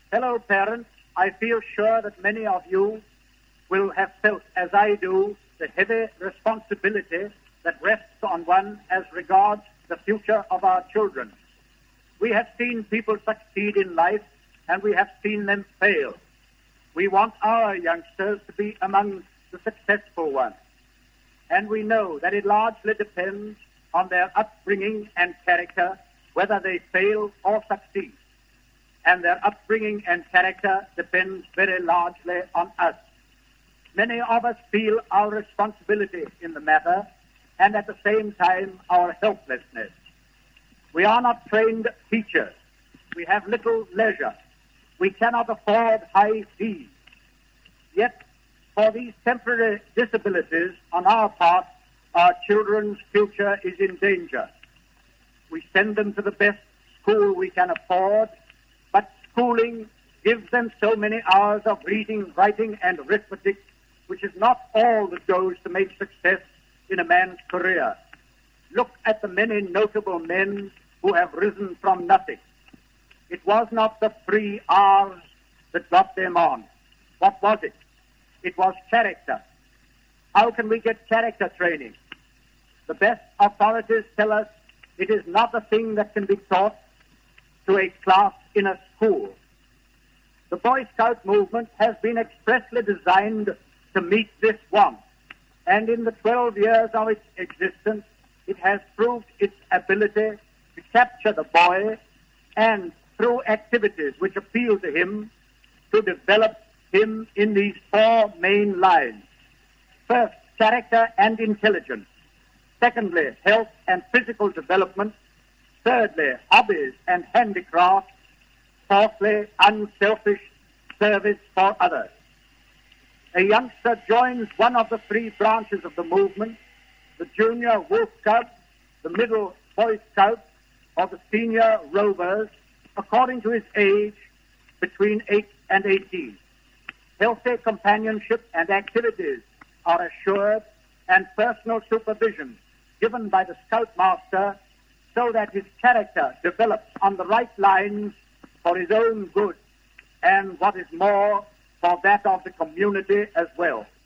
Fellow parents, I feel sure that many of you will have felt, as I do, the heavy responsibility that rests on one as regards the future of our children. We have seen people succeed in life, and we have seen them fail. We want our youngsters to be among the successful ones. And we know that it largely depends on their upbringing and character, whether they fail or succeed. And their upbringing and character depends very largely on us. Many of us feel our responsibility in the matter, and at the same time our helplessness. We are not trained teachers. We have little leisure. We cannot afford high fees. Yet, for these temporary disabilities on our part, our children's future is in danger. We send them to the best school we can afford, but schooling gives them so many hours of reading, writing, and arithmetic, which is not all that goes to make success in a man's career. Look at the many notable men who have risen from nothing. It was not the 3 R's that got them on. What was it? It was character. How can we get character training? The best authorities tell us it is not a thing that can be taught to a class in a school. The Boy Scout movement has been expressly designed to meet this want, and in the 12 years of its existence, it has proved its ability to capture the boy and, through activities which appeal to him, to develop him in these 4 main lines. First, character and intelligence. Secondly, health and physical development. Thirdly, hobbies and handicrafts. Fourthly, unselfish service for others. A youngster joins one of the 3 branches of the movement, the Junior Wolf Scout, the Middle Boy Scout, or the Senior Rovers, according to his age, between 8 and 18. Healthy companionship and activities are assured, and personal supervision given by the Scoutmaster, so that his character develops on the right lines for his own good, and what is more, for that of the community as well.